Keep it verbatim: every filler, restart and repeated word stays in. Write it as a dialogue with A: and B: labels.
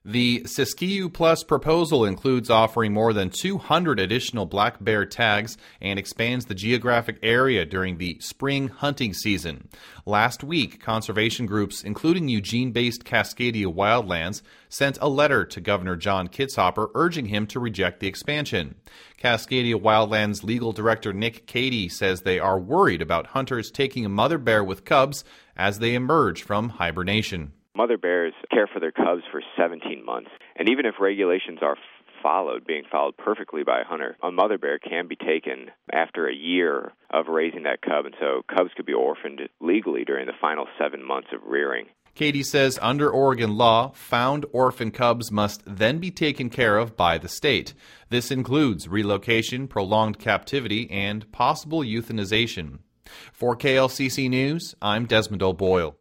A: The Siskiyou Plus proposal includes offering more than two hundred additional black bear tags and expands the geographic area during the spring hunting season. Last week, conservation groups, including Eugene-based Cascadia Wildlands, sent a letter to Governor John Kitzhaber urging him to reject the expansion. Cascadia Wildlands legal director Nick Cady says they are worried about hunters taking a mother bear with cubs as they emerge from hibernation.
B: Mother bears care for their cubs for seventeen months, and even if regulations are followed, being followed perfectly by a hunter, a mother bear can be taken after a year of raising that cub, and so cubs could be orphaned legally during the final seven months of rearing.
A: Cady says under Oregon law, found orphan cubs must then be taken care of by the state. This includes relocation, prolonged captivity, and possible euthanization. For K L C C News, I'm Desmond O'Boyle.